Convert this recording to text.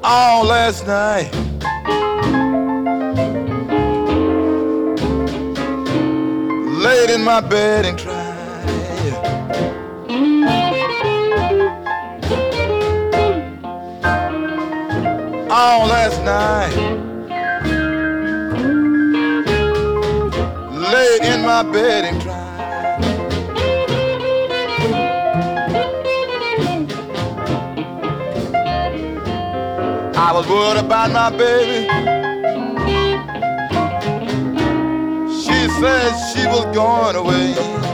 all last night. Laid in my bed and cried. All last night. Laid in my bed and cried. I was worried about my baby. She said she was going away.